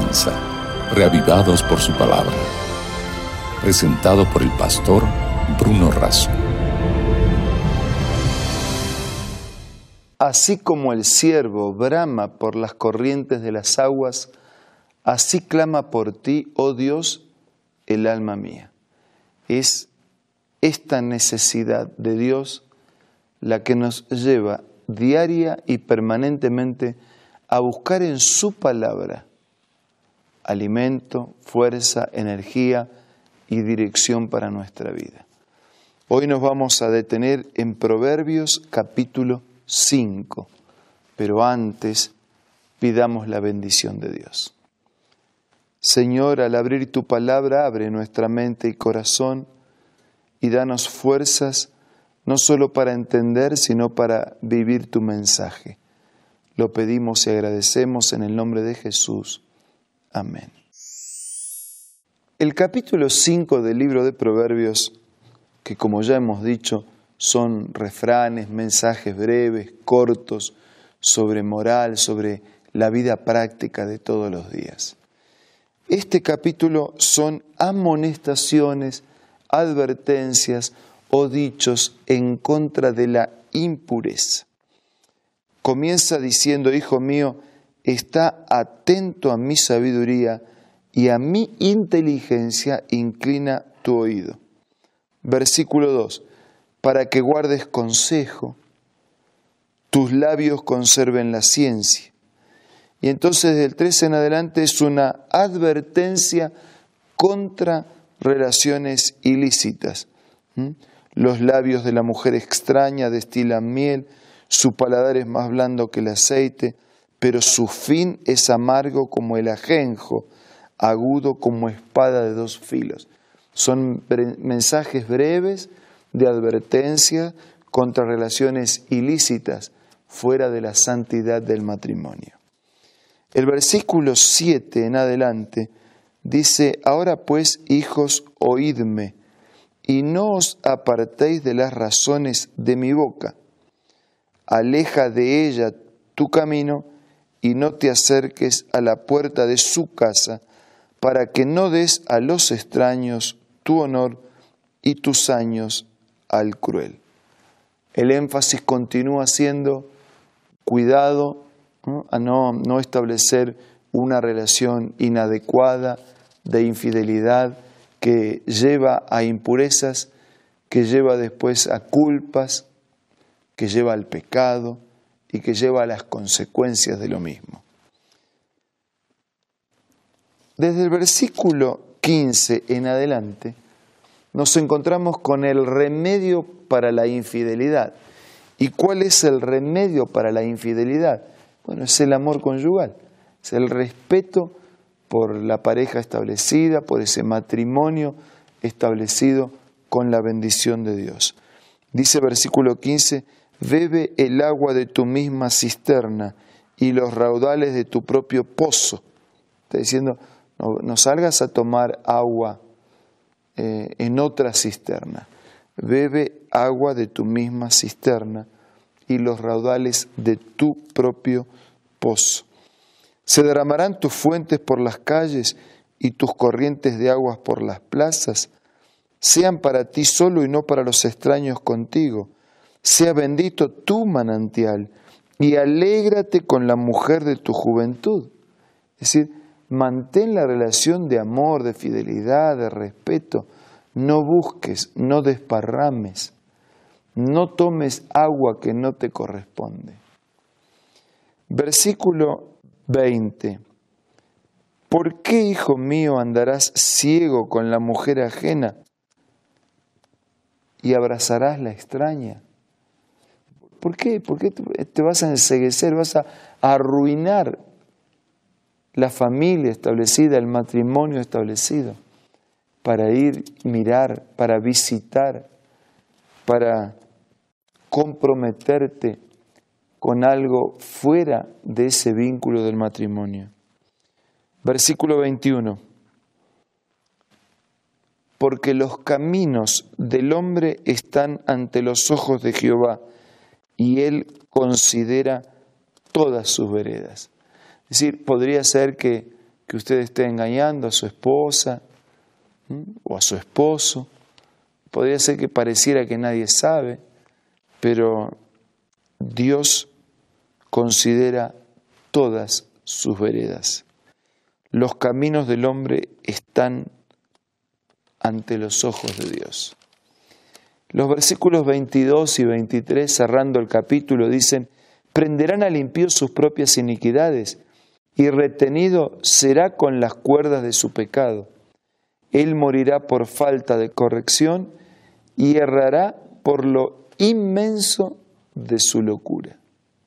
comienza, reavivados por su palabra. Presentado por el pastor Bruno Razo. Así como el ciervo brama por las corrientes de las aguas, así clama por ti, oh Dios, el alma mía. Es esta necesidad de Dios la que nos lleva diaria y permanentemente a buscar en su palabra alimento, fuerza, energía y dirección para nuestra vida. Hoy nos vamos a detener en Proverbios capítulo 5, pero antes pidamos la bendición de Dios. Señor, al abrir tu palabra, abre nuestra mente y corazón y danos fuerzas no solo para entender, sino para vivir tu mensaje. Lo pedimos y agradecemos en el nombre de Jesús. Amén. El capítulo 5 del libro de Proverbios, que como ya hemos dicho, son refranes, mensajes breves, cortos, sobre moral, sobre la vida práctica de todos los días. Este capítulo son amonestaciones, advertencias o dichos en contra de la impureza. Comienza diciendo: hijo mío, está atento a mi sabiduría y a mi inteligencia inclina tu oído. Versículo 2. Para que guardes consejo, tus labios conserven la ciencia. Y entonces del 13 en adelante es una advertencia contra relaciones ilícitas. Los labios de la mujer extraña destilan miel, su paladar es más blando que el aceite, pero su fin es amargo como el ajenjo, agudo como espada de dos filos. Son mensajes breves de advertencia contra relaciones ilícitas fuera de la santidad del matrimonio. El versículo 7 en adelante dice: ahora pues, hijos, oídme, y no os apartéis de las razones de mi boca. Aleja de ella tu camino y no te acerques a la puerta de su casa, para que no des a los extraños tu honor y tus años al cruel. El énfasis continúa siendo cuidado, ¿no? A no establecer una relación inadecuada de infidelidad que lleva a impurezas, que lleva después a culpas, que lleva al pecado y que lleva a las consecuencias de lo mismo. Desde el versículo 15 en adelante nos encontramos con el remedio para la infidelidad. ¿Y cuál es el remedio para la infidelidad? Bueno, es el amor conyugal, es el respeto por la pareja establecida, por ese matrimonio establecido con la bendición de Dios. Dice versículo 15: bebe el agua de tu misma cisterna y los raudales de tu propio pozo. Está diciendo: no salgas a tomar agua en otra cisterna. Bebe agua de tu misma cisterna y los raudales de tu propio pozo. Se derramarán tus fuentes por las calles y tus corrientes de aguas por las plazas. Sean para ti solo y no para los extraños contigo. Sea bendito tu manantial y alégrate con la mujer de tu juventud. Es decir, mantén la relación de amor, de fidelidad, de respeto. No busques, no desparrames, no tomes agua que no te corresponde. Versículo 20. ¿Por qué, hijo mío, andarás ciego con la mujer ajena y abrazarás la extraña? ¿Por qué? ¿Por qué te vas a enceguecer? Vas a arruinar la familia establecida, el matrimonio establecido, para ir, mirar, para visitar, para comprometerte con algo fuera de ese vínculo del matrimonio. Versículo 21. Porque los caminos del hombre están ante los ojos de Jehová, y Él considera todas sus veredas. Es decir, podría ser que que usted esté engañando a su esposa o a su esposo. Podría ser que pareciera que nadie sabe, pero Dios considera todas sus veredas. Los caminos del hombre están ante los ojos de Dios. Los versículos 22 y 23, cerrando el capítulo, dicen: prenderán al impío sus propias iniquidades, y retenido será con las cuerdas de su pecado. Él morirá por falta de corrección y errará por lo inmenso de su locura.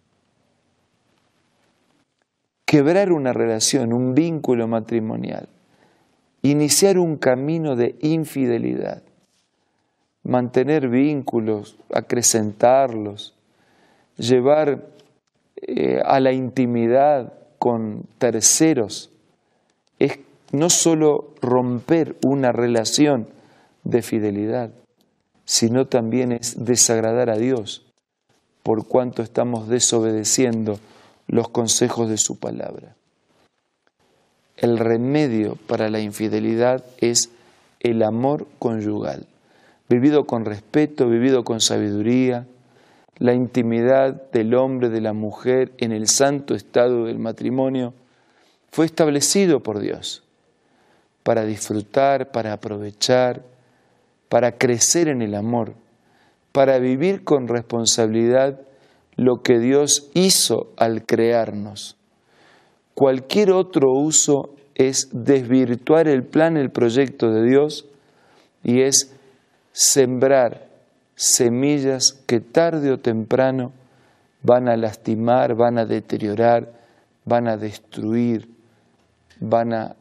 Quebrar una relación, un vínculo matrimonial, iniciar un camino de infidelidad, mantener vínculos, acrecentarlos, llevar a la intimidad con terceros, es no solo romper una relación de fidelidad, sino también es desagradar a Dios, por cuanto estamos desobedeciendo los consejos de su palabra. El remedio para la infidelidad es el amor conyugal, vivido con respeto, vivido con sabiduría, la intimidad del hombre, de la mujer, en el santo estado del matrimonio, fue establecido por Dios para disfrutar, para aprovechar, para crecer en el amor, para vivir con responsabilidad lo que Dios hizo al crearnos. Cualquier otro uso es desvirtuar el plan, el proyecto de Dios, y es sembrar semillas que tarde o temprano van a lastimar, van a deteriorar, van a destruir, van a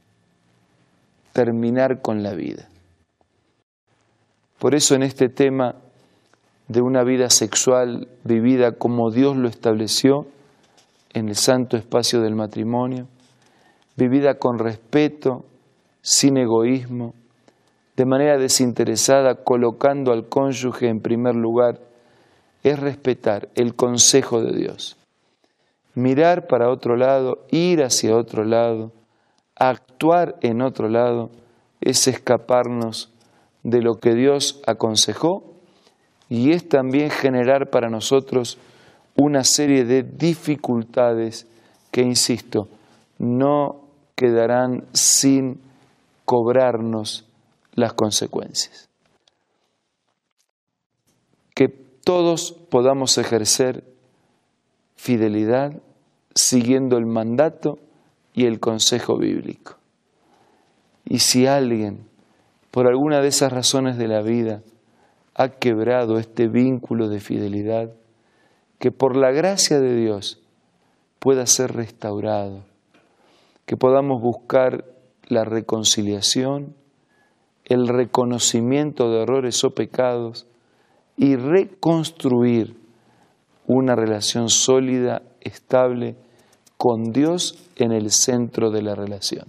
terminar con la vida. Por eso en este tema de una vida sexual vivida como Dios lo estableció en el santo espacio del matrimonio, vivida con respeto, sin egoísmo, de manera desinteresada, colocando al cónyuge en primer lugar, es respetar el consejo de Dios. Mirar para otro lado, ir hacia otro lado, actuar en otro lado, es escaparnos de lo que Dios aconsejó y es también generar para nosotros una serie de dificultades que, insisto, no quedarán sin cobrarnos las consecuencias. Que todos podamos ejercer fidelidad siguiendo el mandato y el consejo bíblico. Y si alguien, por alguna de esas razones de la vida, ha quebrado este vínculo de fidelidad, que por la gracia de Dios pueda ser restaurado, que podamos buscar la reconciliación, el reconocimiento de errores o pecados y reconstruir una relación sólida, estable, con Dios en el centro de la relación.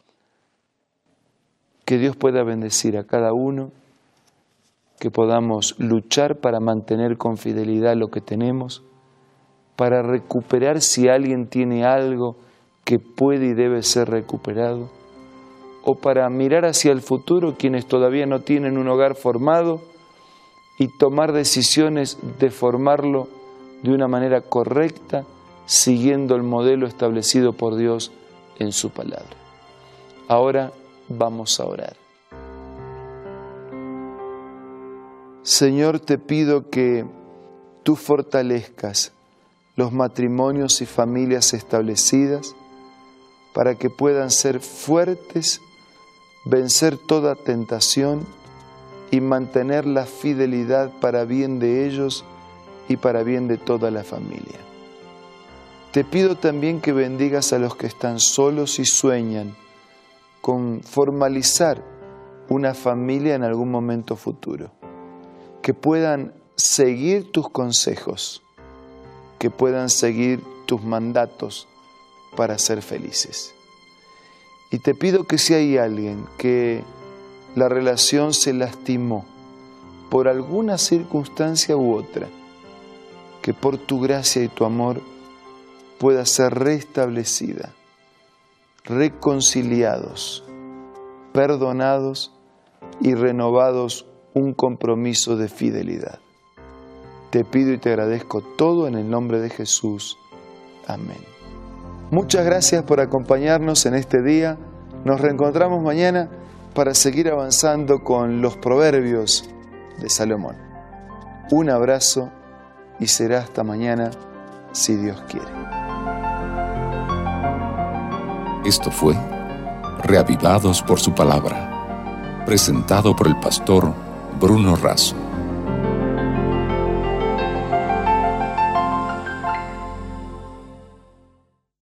Que Dios pueda bendecir a cada uno, que podamos luchar para mantener con fidelidad lo que tenemos, para recuperar si alguien tiene algo que puede y debe ser recuperado, o para mirar hacia el futuro quienes todavía no tienen un hogar formado y tomar decisiones de formarlo de una manera correcta, siguiendo el modelo establecido por Dios en su palabra. Ahora vamos a orar. Señor, te pido que tú fortalezcas los matrimonios y familias establecidas para que puedan ser fuertes, vencer toda tentación y mantener la fidelidad para bien de ellos y para bien de toda la familia. Te pido también que bendigas a los que están solos y sueñan con formalizar una familia en algún momento futuro, que puedan seguir tus consejos, que puedan seguir tus mandatos para ser felices. Y te pido que si hay alguien que la relación se lastimó por alguna circunstancia u otra, que por tu gracia y tu amor pueda ser restablecida, reconciliados, perdonados y renovados un compromiso de fidelidad. Te pido y te agradezco todo en el nombre de Jesús. Amén. Muchas gracias por acompañarnos en este día. Nos reencontramos mañana para seguir avanzando con los proverbios de Salomón. Un abrazo y será hasta mañana, si Dios quiere. Esto fue Reavivados por su palabra, presentado por el pastor Bruno Razo.